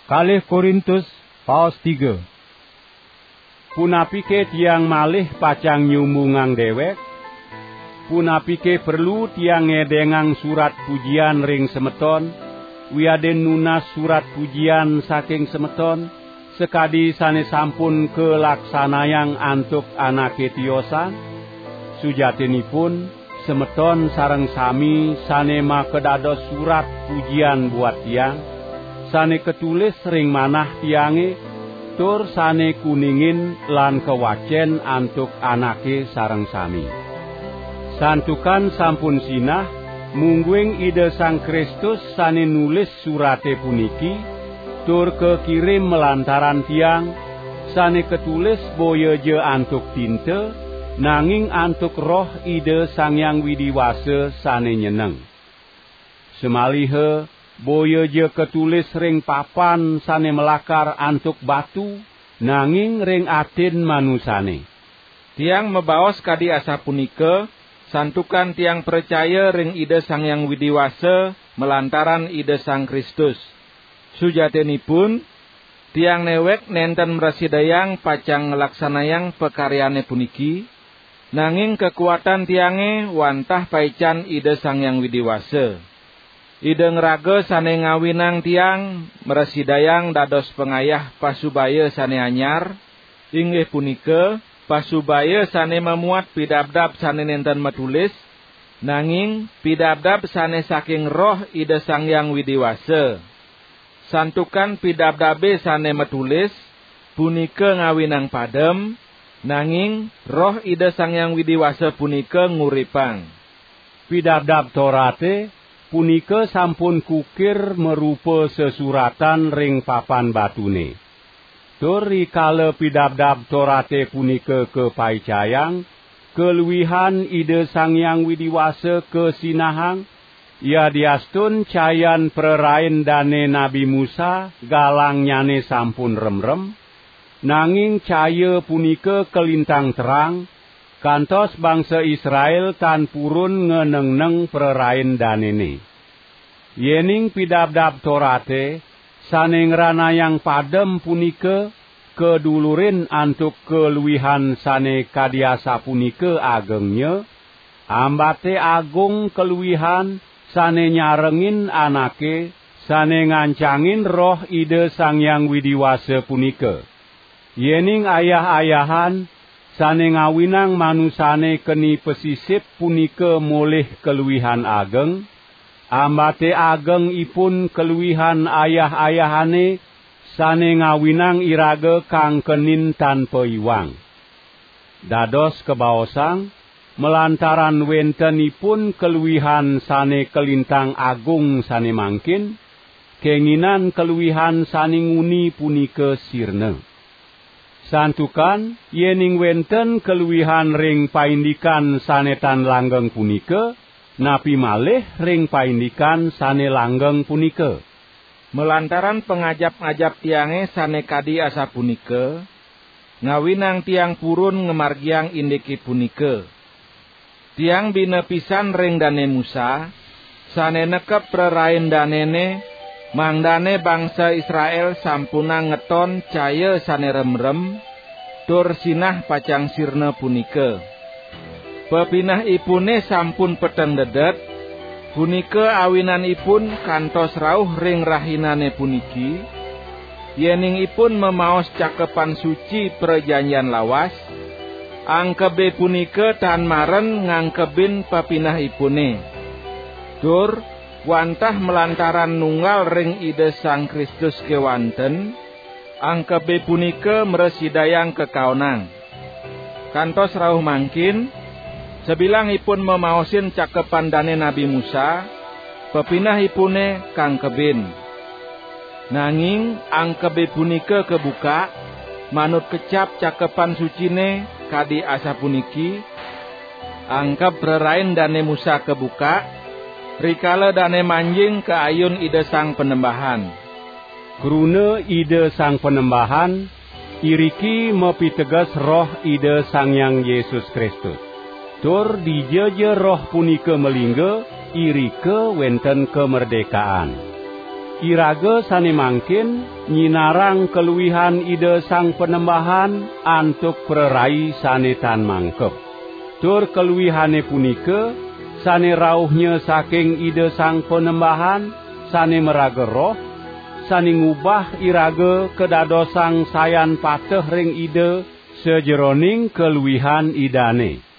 Kalih Korintus paos 3. Punapike tiang malih pacang nyumbungang dewek, punapike perlu tiang ngedengang surat pujian ring semeton, wiaden nunas surat pujian saking semeton, sekadi sane sampun kelaksanayang antuk anake tiosan, sujatinipun semeton sareng sami sane makedados surat pujian buat tiang, sane ketulis ring manah tiange, tur sane kuningin lan kewacen antuk anake sareng sami. Santukan sampun sinah, mungguing ide Sang Kristus sane nulis surate puniki, tur kekirim melantaran tiang, sane ketulis boyeje antuk tinte, nanging antuk roh ide Sang Yang Widiwase sane nyeneng. Semalihe, boyeje ketulis ring papan sane melakar antuk batu, nanging ring atin manusane. Tiang mebaos kadi asa punika, santukan tiang percaya ring ide Sang Yang Widiwase melantaran ide Sang Kristus. Sujatinipun, tiang newek nenten mrasidayang pacang ngelaksanayang pekaryane puniki, nanging kekuatan tiange wantah paican ide Sang Yang Widiwase. Ide ngraga sane ngawinang tiang mrasidayang dados pengayah pasubaya sane anyar, inggih punika pasubaya sane memuat pidabdab sane nenten metulis, nanging pidabdab sane saking roh ide Sang Yang Widiwase. Santukan pidabdabe sane metulis, punika ngawinang padem, nanging roh ide Sang Yang Widiwase punika nguripang. Pidabdab Torate punika sampun kukir merupa sesuratan ring papan batune. Tur rikala pidabdab Torate punika kepaicayang, keluwihan ide Sang Yang Widiwase kesinahang, ia diastun cayan prerain dane Nabi Musa galang nyane sampun remrem, nanging caya punika kelintang terang, kantos bangsa Israel tan purun ngeneng-neng prerain danene. Yening pidabdab Torate, sane ngranayang padem punika, kedulurin antuk keluwihan sane kadiasa punika agengnya, ambate agung keluwihan sane nyarengin anake, sane ngancangin roh ide Sang Yang Widiwase punika. Yening ayah-ayahan, sane ngawinang manusane keni pesisip punika molih keluwihan ageng, ambate ageng ipun keluwihan ayah-ayahane, sane ngawinang irage kang kenin tanpa iwang. Dados kebaosang, melantaran wentenipun keluwihan sane kelintang agung sane mangkin, kenginan keluwihan sane nguni punika sirna. Santukan, yening wenten keluwihan ring paindikan sane tan langgeng punika, napi malih ring paindikan sane langgeng punika. Melantaran pengajap-ajap tiange sane kadi asa punika, ngawinang tiang purun ngemargiang indiki punika. Tiang bina pisan ring dane Musa, sane nekep prerain danene, mangdane bangsa Israel sampuna ngeton caya sane remrem, tur sinah pacang sirna punika. Pepinah ipune sampun peteng dedet, punika awinan ipun kantos rauh ring rahinane puniki, yening ipun memaos cakepan suci perjanjian lawas, angkebe punika tan maren ngangkebin pepinah ipune. Tur wantah melantaran nunggal ring ide Sang Kristus kewanten, angkebe punika mresidayang kekaonang. Kantos rauh mangkin, sebilang ipun memaosin cakepan dane Nabi Musa, pepinah ipune kang kebin. Nanging angkebe punika kebuka, manut kecap cakepan sucine kadi asa puniki, angkep rerain dane Musa kebuka, rikala dane manjing ke ayun ide Sang Penembahan. Kruna ide Sang Penembahan, iriki mepiteges roh ide Sang Yang Yesus Kristus. Tur dijeje roh punika melingga, irike wenten kemerdekaan. Iraga sane mangkin nyinarang keluwihan ide sang penembahan antuk prerai sane tan mangkep. Tur keluwihane punika sane rauhnya saking ide sang penembahan sane meraga roh, sane ngubah iraga kedadosang sayan pateh ring ide sejeroning keluwihan idane.